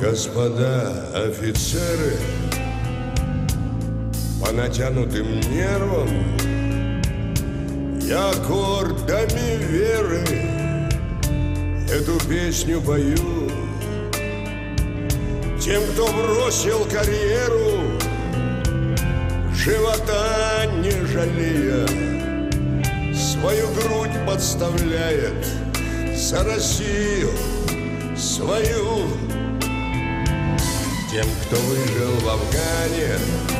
Господа офицеры, по натянутым нервам я аккордами веры эту песню пою. Тем, кто бросил карьеру, живота не жалея, свою грудь подставляет за Россию свою. Тем, кто выжил в Афгане,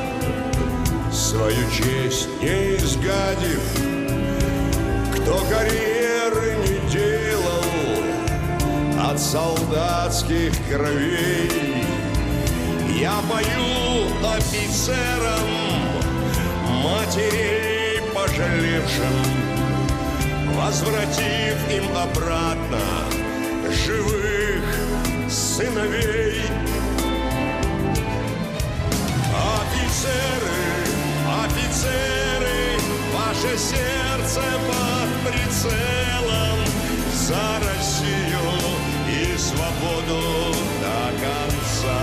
свою честь не изгадив, кто карьеры не делал от солдатских кровей, я пою офицерам, матерей пожалевшим, возвратив им обратно живых сыновей. Офицеры, ваше сердце под прицелом за Россию и свободу до конца.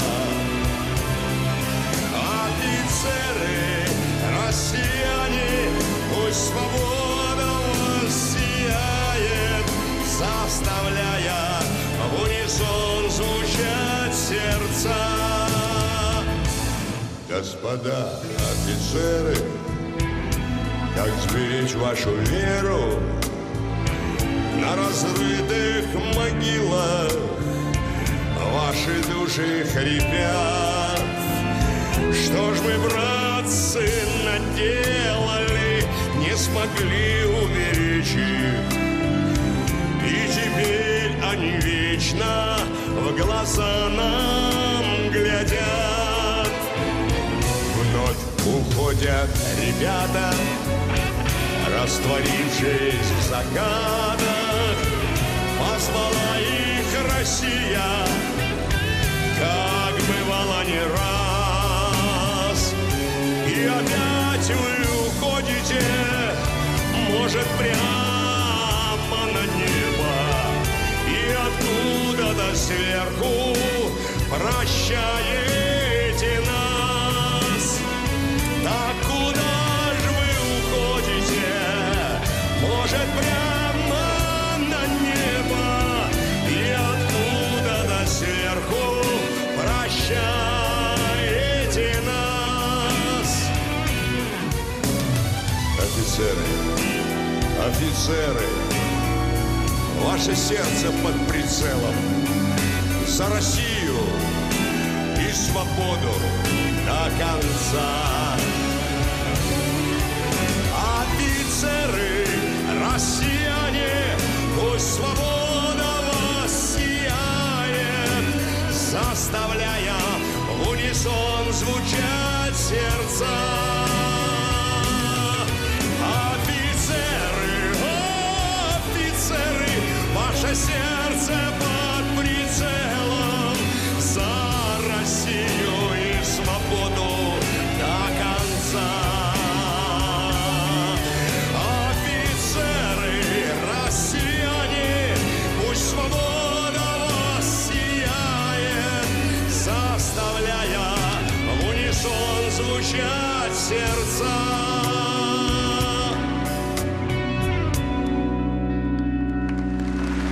Офицеры, россияне, пусть свобода воссияет, заставляя в унисон звучать сердца. Господа офицеры, как сберечь вашу веру на разрытых могилах? Ваши души хрипят. Что ж мы, братцы, наделали, не смогли уберечь их, и теперь они вечно в глаза нам глядят. Вновь уходят ребята, растворившись в закатах, позвала их Россия, как бывало не раз. И опять вы уходите, может, прямо на небо, и откуда-то сверху прощаете нас. Так куда же вы уходите? Может, прямо на небо, и откуда-то сверху прощаете нас. Офицеры, ваше сердце под прицелом за Россию и свободу до конца. Офицеры, россияне, пусть свобода воссияет, заставляя в унисон звучать сердца. Офицеры, ваше сердце под прицелом за Россию и свободу до конца. Офицеры, россияне, пусть свобода воссияет, заставляя в унисон звучать сердца.